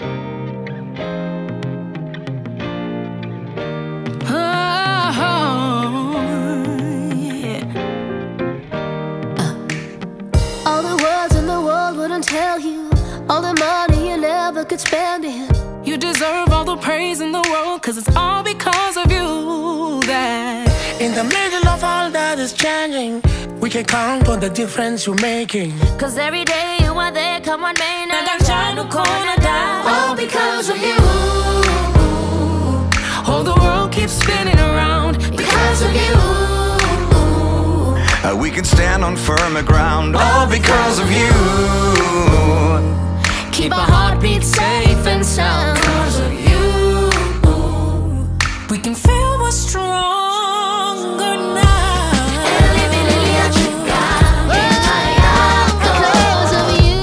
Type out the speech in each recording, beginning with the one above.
All the words in the world wouldn't tell you all the money you never could spend it. You deserve all the praise in the world, 'cause it's all because of you that in the middle of all that is changing, we can count on the difference you're making. 'Cause every day you are there, come on, man, I got time to corner down. all because of you. Oh, the world keeps spinning around Because of you. We can stand on firmer ground, all because of you. Keep our heartbeat safe and sound because of you. we can feel we're stronger now. Because of you.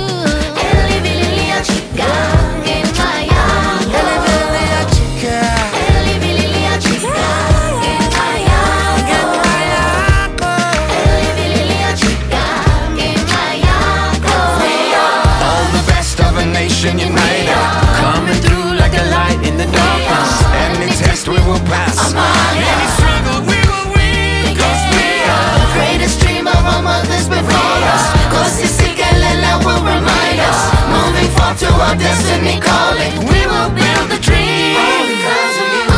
United, coming through like a light in the darkness. Any test we will pass, any struggle we will win, 'cause we are the greatest dream of our mothers before us. Cosisicalela will remind us, moving forward to our destiny calling. We will build the dream. All because of you.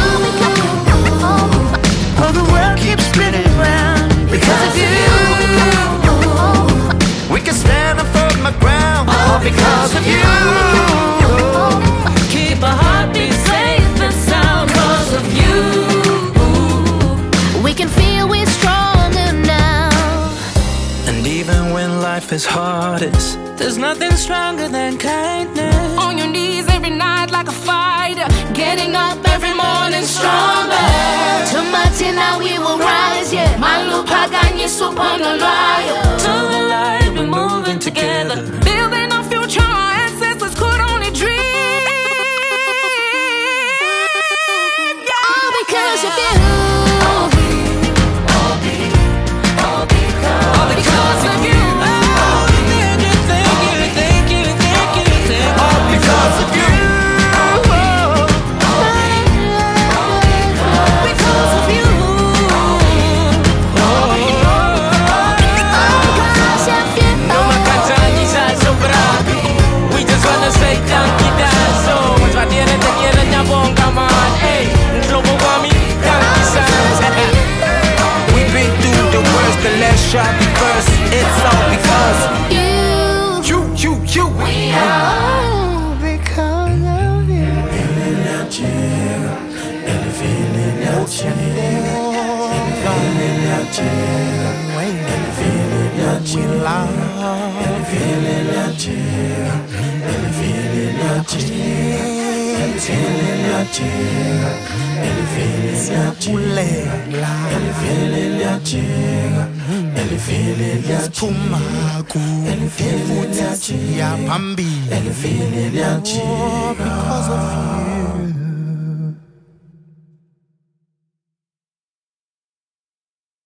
Oh, the world keeps spinning around Because of you. we can stand on firmer ground, all because of you. Keep a heartbeat safe and sound 'cause of you. We can feel we're stronger now. And even when life is hardest, There's nothing stronger than kindness. On your knees every night like a fighter, getting up every morning stronger. Tomorrow now we will rise, yeah. Malupaganye suponolwayo. To the light, we're moving together, building our future our ancestors could only dream. All because of you. All because of you. Thank you. all because of you. Because of you. No makanjani za sobrado. We just wanna say thank you, that's so. Twadiene te quiere nyabonga man. Hey, global warming, thank you, son. We've been through the worst, the last shot be first. It's all because You. you. All because of you. Phumako futhi siya phambili because of you.